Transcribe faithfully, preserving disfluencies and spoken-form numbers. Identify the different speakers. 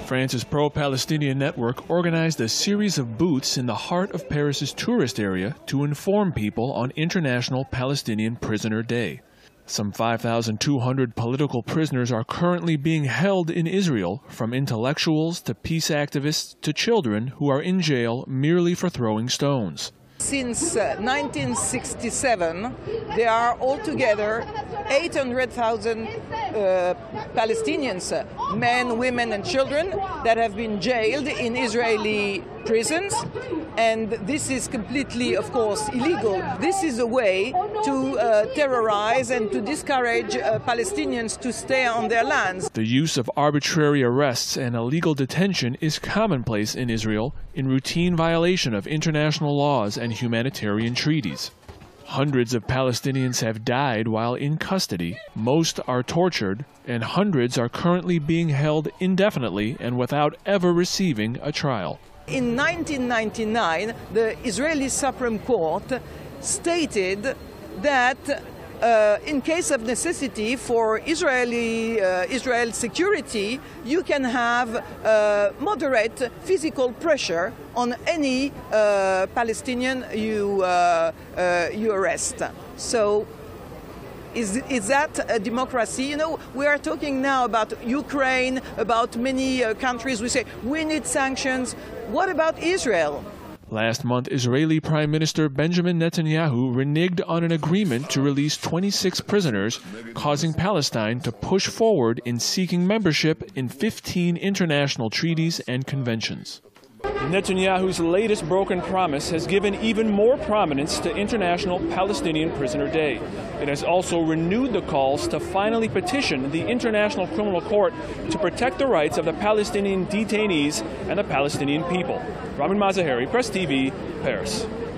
Speaker 1: France's pro-Palestinian network organized a series of booths in the heart of Paris's tourist area to inform people on International Palestinian Prisoner Day. Some five thousand two hundred political prisoners are currently being held in Israel, from intellectuals to peace activists to children who are in jail merely for throwing stones.
Speaker 2: Since uh, nineteen sixty-seven, there are altogether eight hundred thousand uh, Palestinians, uh, men, women and children, that have been jailed in Israeli prisons. And this is completely, of course, illegal. This is a way to uh, terrorize and to discourage uh, Palestinians to stay on their lands.
Speaker 1: The use of arbitrary arrests and illegal detention is commonplace in Israel in routine violation of international laws and humanitarian treaties. Hundreds of Palestinians have died while in custody, most are tortured, and hundreds are currently being held indefinitely and without ever receiving a trial.
Speaker 2: In nineteen ninety-nine, the Israeli Supreme Court stated that uh, in case of necessity for Israeli uh, Israel security, you can have uh, moderate physical pressure on any uh, Palestinian you uh, uh, you arrest. So. Is, is that a democracy? You know, we are talking now about Ukraine, about many uh, countries. We say we need sanctions. What about Israel?
Speaker 1: Last month, Israeli Prime Minister Benjamin Netanyahu reneged on an agreement to release twenty-six prisoners, causing Palestine to push forward in seeking membership in fifteen international treaties and conventions. Netanyahu's latest broken promise has given even more prominence to International Palestinian Prisoner Day. It has also renewed the calls to finally petition the International Criminal Court to protect the rights of the Palestinian detainees and the Palestinian people. Ramin Mazaheri, Press T V, Paris.